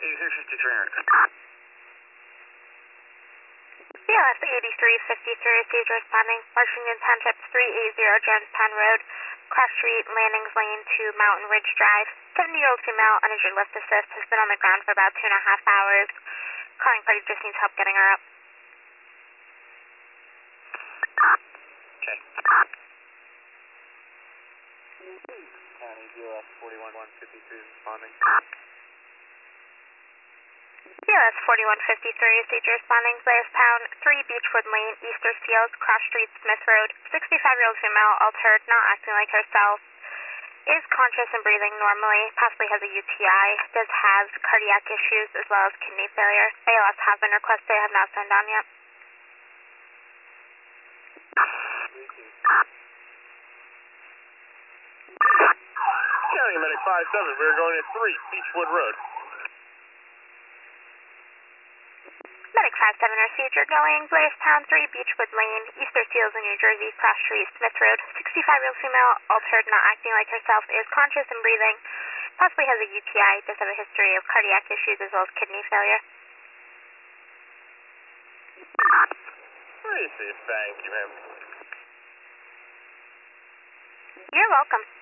CLS 8353, Sage responding. Washington Township 380 Jonestown Road, Cross Street, Landings Lane to Mountain Ridge Drive. 70-year-old female, uninjured lift assist, has been on the ground for about 2.5 hours. Calling party just needs help getting her up. Okay. County CLS 4153 responding. CLS 4153, Sage responding. Blairstown 3 Beechwood Lane, Easter Seals, Cross Street, Smith Road. 65-year-old female, altered, not acting like herself. Is conscious and breathing normally, possibly has a UTI, does have cardiac issues as well as kidney failure. ALS have been requested, have not signed on yet. County Medic 57, we're going at 3 Beechwood Road. Medic 57 received, you're going Blairstown 3 Beechwood Lane, Easter Seals in New Jersey, Cross Street, Smith Road. 65-year-old female, altered, not acting like herself, is conscious and breathing, possibly has a UTI, does have a history of cardiac issues as well as kidney failure. Very safe, thank you, ma'am. You're welcome.